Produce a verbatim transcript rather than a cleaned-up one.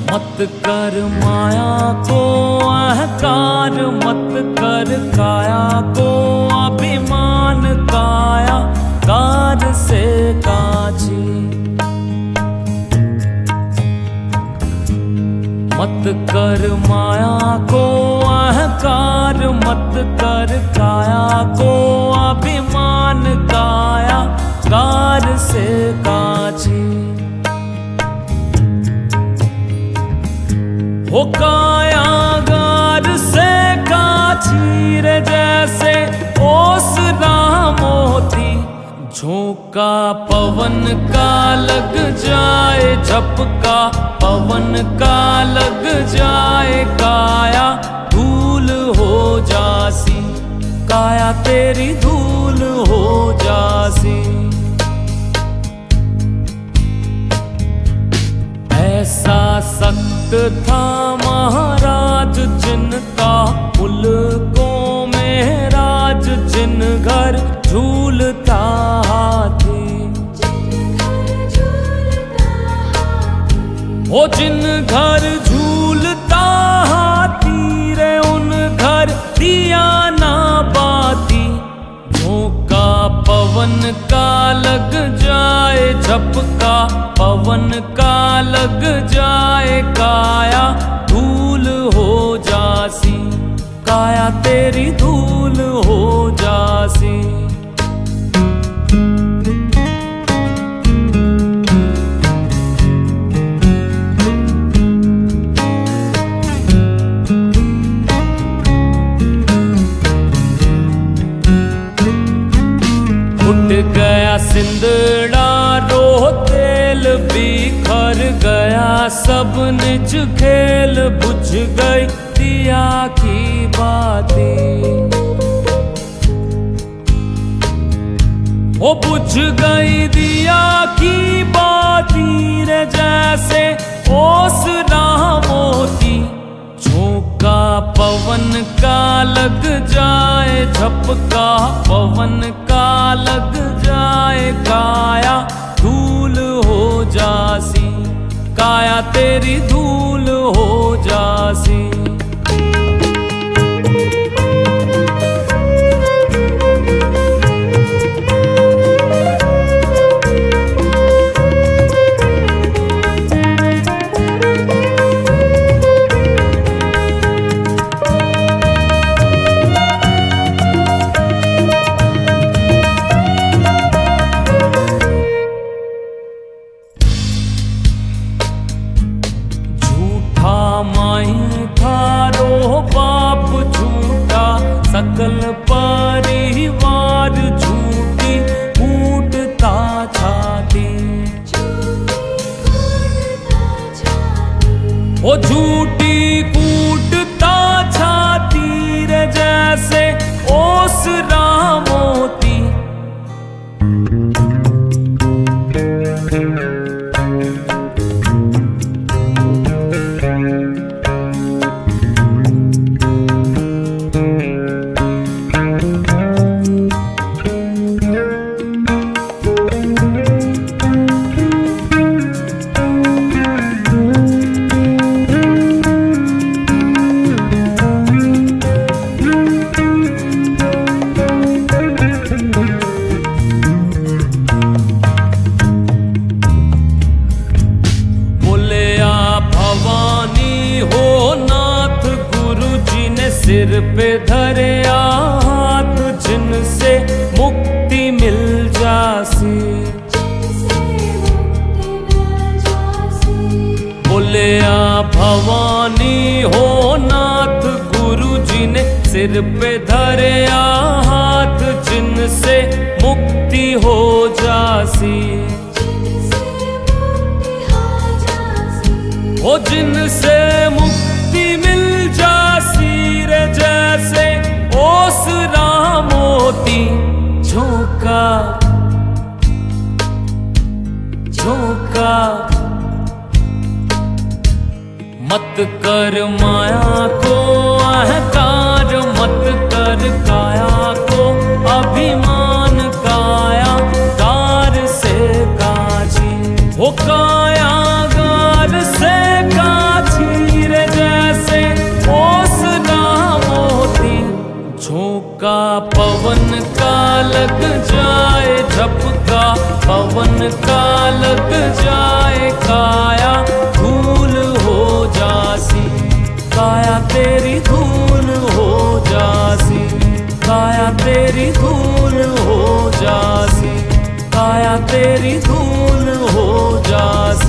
मत कर माया को अहंकार, मत कर काया को अभिमान, काया कार से काजी। मत कर माया को अहंकार, मत कर काया को अभिमान, काया कार से काजी। हो कायागार से काची रे जैसे ओसरा मोती, झोंका पवन का लग जाए, झपका पवन का लग जाए, काया धूल हो जासी, काया तेरी धूल हो जासी। ऐसा सख्त था महाराज जिनका मुल्कों में राज, जिन घर झूलता हाथी, ओ जिन घर झूलता हाथी रे उन घर दिया ना बाती। झोंका पवन का लग जाए, झपका पवन का लग जाए, काया धूल हो जासी, काया तेरी धूल हो जासी। उठ गया सिंदड़ा रो तेल, बिखर गया सब निज खेल, बुझ गई दिया की बाती। ओ बुझ गई दिया की बाती रे जैसे ओसरा मोती। झोंका पवन का लग जाए, झपका पवन का लग जाए, काया धूल हो जासी, काया तेरी धूल हो जासी। सकल परिवार झूठी कूटता छाती, ओ झूठी कूटता छाती रे जैसे ओसरा मोती। सिर पे धरे हाथ जिनसे मुक्ति मिल जासी, बोले आ भवानी हो नाथ गुरु जी ने सिर पे धरे हाथ जिनसे मुक्ति हो जासी। ओ जिनसे मुक्ति मिल जासी रे जैसे ओसरा मोती। झोंका झोंका मत कर माया को अहंकार, मत कर काया को अभिमान, काया कार से काजी। हो काया गार से काजी का लग जाए काया, धूल हो जासी, काया तेरी धूल हो जासी, काया तेरी धूल हो जासी, काया तेरी धूल हो जासी।